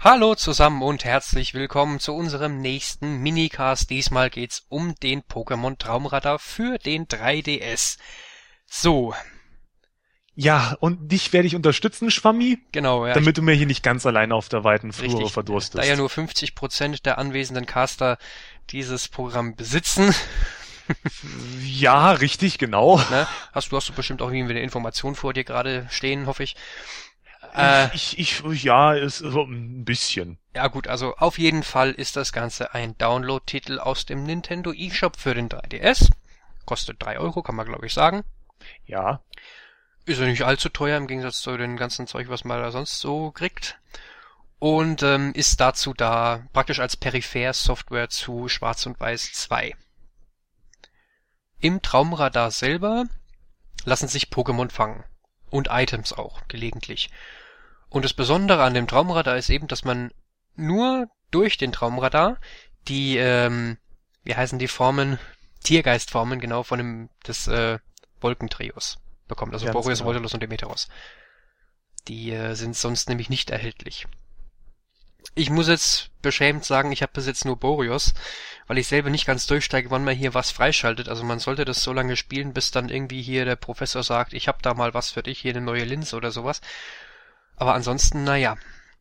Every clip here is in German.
Hallo zusammen und herzlich willkommen zu unserem nächsten Minicast. Diesmal geht's um den Pokémon Traumradar für den 3DS. So. Ja, und dich werde ich unterstützen, Schwammi. Genau, ja. Damit du mir hier nicht ganz alleine auf der weiten Flure Richtig, verdurstest. da ja nur 50% der anwesenden Caster dieses Programm besitzen. Ja, richtig, genau. Ne? Hast du bestimmt auch irgendwie eine Information vor dir gerade stehen, hoffe ich. Ja, ist so ein bisschen. Ja gut, also auf jeden Fall ist das Ganze ein Download-Titel aus dem Nintendo eShop für den 3DS. Kostet 3 Euro, kann man glaube ich sagen. Ja. Ist ja nicht allzu teuer im Gegensatz zu den ganzen Zeug, was man da sonst so kriegt. Und ist dazu da praktisch als Peripher-Software zu Schwarz und Weiß 2. Im Traumradar selber lassen sich Pokémon fangen. Und Items auch, gelegentlich. Und das Besondere an dem Traumradar ist eben, dass man nur durch den Traumradar die, wie heißen die Formen? Tiergeistformen, genau, des Wolkentrios bekommt. Also Boreas, genau. Voltolos und Demeteros. Die sind sonst nämlich nicht erhältlich. Ich muss jetzt beschämt sagen, ich habe bis jetzt nur Boreos, weil ich selber nicht ganz durchsteige, wann man hier was freischaltet. Also man sollte das so lange spielen, bis dann irgendwie hier der Professor sagt, ich habe da mal was für dich, hier eine neue Linse oder sowas. Aber ansonsten, naja,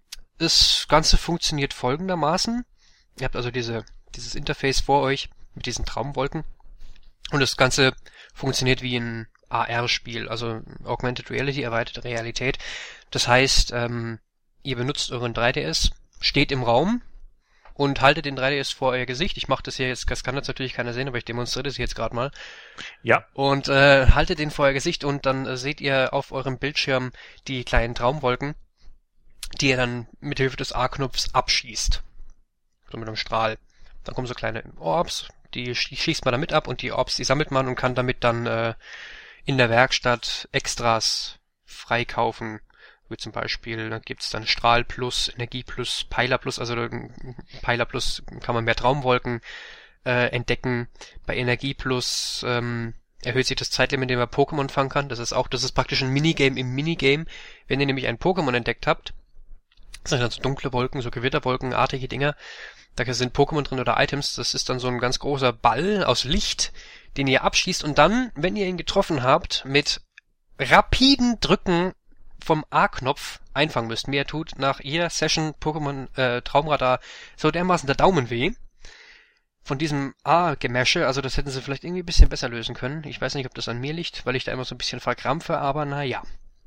das Ganze funktioniert folgendermaßen. Ihr habt also dieses Interface vor euch mit diesen Traumwolken und das Ganze funktioniert wie ein AR-Spiel, also Augmented Reality, erweiterte Realität. Das heißt, ihr benutzt euren 3DS, steht im Raum und haltet den 3DS vor euer Gesicht. Ich mache das hier jetzt, das kann jetzt natürlich keiner sehen, aber ich demonstriere das jetzt gerade mal. Ja. Und haltet den vor euer Gesicht und dann seht ihr auf eurem Bildschirm die kleinen Traumwolken, die ihr dann mit Hilfe des A-Knopfs abschießt. So mit einem Strahl. Dann kommen so kleine Orbs, die schießt man damit ab und die Orbs, die sammelt man und kann damit dann in der Werkstatt Extras freikaufen. Wie zum Beispiel, da gibt's dann Strahl Plus, Energie Plus, Peiler Plus, also Peiler Plus kann man mehr Traumwolken entdecken. Bei Energie Plus erhöht sich das Zeitlimit, in dem man Pokémon fangen kann. Das ist praktisch ein Minigame im Minigame. Wenn ihr nämlich ein Pokémon entdeckt habt, das sind dann so dunkle Wolken, so Gewitterwolkenartige Dinger, da sind Pokémon drin oder Items, das ist dann so ein ganz großer Ball aus Licht, den ihr abschießt und dann, wenn ihr ihn getroffen habt, mit rapiden Drücken vom A-Knopf einfangen müsst. Mir tut nach jeder Session Pokémon Traumradar so dermaßen der Daumen weh. Von diesem A-Gemäsche, also das hätten sie vielleicht irgendwie ein bisschen besser lösen können. Ich weiß nicht, ob das an mir liegt, weil ich da immer so ein bisschen verkrampfe, aber naja.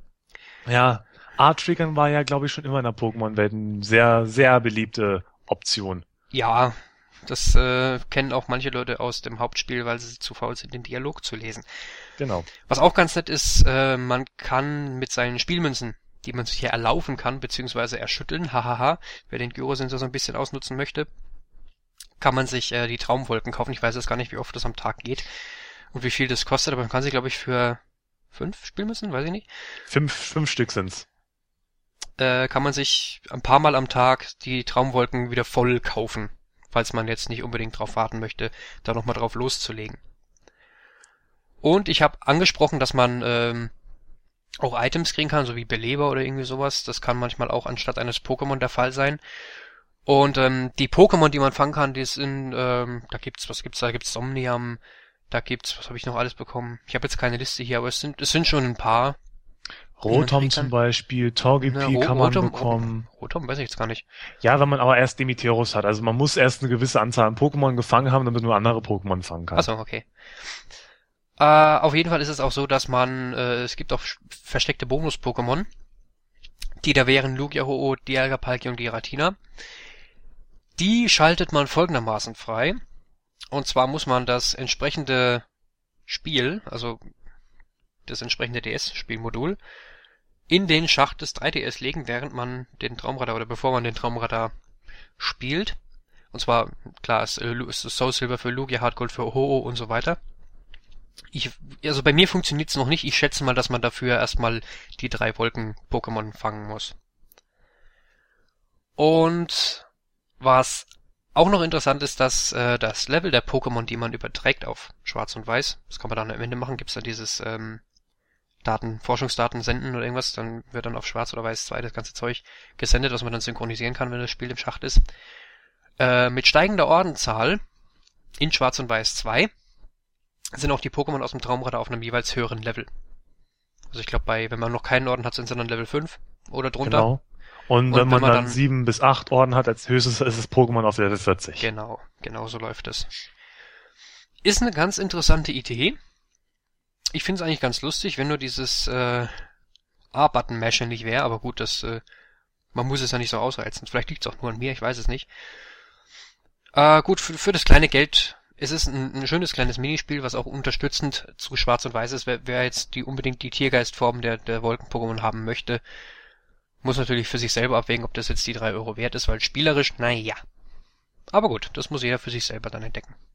Ja, A-Triggern war ja, glaube ich, schon immer in der Pokémon-Welt eine sehr, sehr beliebte Option. Ja, das kennen auch manche Leute aus dem Hauptspiel, weil sie zu faul sind, den Dialog zu lesen. Genau. Was auch ganz nett ist, man kann mit seinen Spielmünzen, die man sich hier erlaufen kann, beziehungsweise erschütteln, hahaha, wer den Gyrosensor so ein bisschen ausnutzen möchte, kann man sich die Traumwolken kaufen. Ich weiß jetzt gar nicht, wie oft das am Tag geht und wie viel das kostet, aber man kann sich, glaube ich, für 5 Spielmünzen, weiß ich nicht. 5 Stück sind's. Kann man sich ein paar Mal am Tag die Traumwolken wieder voll kaufen, falls man jetzt nicht unbedingt drauf warten möchte, da nochmal drauf loszulegen. Und ich habe angesprochen, dass man auch Items kriegen kann, so wie Beleber oder irgendwie sowas. Das kann manchmal auch anstatt eines Pokémon der Fall sein. Und die Pokémon, die man fangen kann, die sind, da gibt's Somnium, was habe ich noch alles bekommen? Ich habe jetzt keine Liste hier, aber es sind schon ein paar. Rotom zum Beispiel, Togepi kann man bekommen. Rotom weiß ich jetzt gar nicht. Ja, wenn man aber erst Demeteros hat. Also man muss erst eine gewisse Anzahl an Pokémon gefangen haben, damit man andere Pokémon fangen kann. Achso, okay. Auf jeden Fall ist es auch so, dass es gibt auch versteckte Bonus-Pokémon, die da wären Lugia, Ho-Oh, Dialga, Palkia und Giratina. Die schaltet man folgendermaßen frei. Und zwar muss man das entsprechende Spiel, also das entsprechende DS-Spielmodul, in den Schacht des 3DS legen, während man den Traumradar oder bevor man den Traumradar spielt. Und zwar, klar, ist Soul Silver für Lugia, Heart Gold für Ho-Oh und so weiter. Also bei mir funktioniert's noch nicht. Ich schätze mal, dass man dafür erstmal die 3 Wolken-Pokémon fangen muss. Und was auch noch interessant ist, dass das Level der Pokémon, die man überträgt auf Schwarz und Weiß, das kann man dann am Ende machen, gibt's dann dieses Forschungsdaten senden oder irgendwas, dann wird dann auf Schwarz oder Weiß 2 das ganze Zeug gesendet, was man dann synchronisieren kann, wenn das Spiel im Schacht ist. Mit steigender Ordenzahl in Schwarz und Weiß 2 sind auch die Pokémon aus dem Traumradar auf einem jeweils höheren Level. Also ich glaube, wenn man noch keinen Orden hat, sind sie dann Level 5 oder drunter. Genau. Und wenn man dann 7 bis 8 Orden hat, als höchstes ist das Pokémon auf Level 40. Genau so läuft es. Ist eine ganz interessante Idee. Ich finde es eigentlich ganz lustig, wenn nur dieses A-Button-Mashen nicht wäre, aber gut, man muss es ja nicht so ausreizen. Vielleicht liegt es auch nur an mir, ich weiß es nicht. Gut, für das kleine Geld, es ist ein schönes kleines Minispiel, was auch unterstützend zu Schwarz und Weiß ist. Wer jetzt unbedingt die Tiergeistform der Wolken-Pokémon haben möchte, muss natürlich für sich selber abwägen, ob das jetzt die 3 € wert ist, weil spielerisch, naja. Aber gut, das muss jeder für sich selber dann entdecken.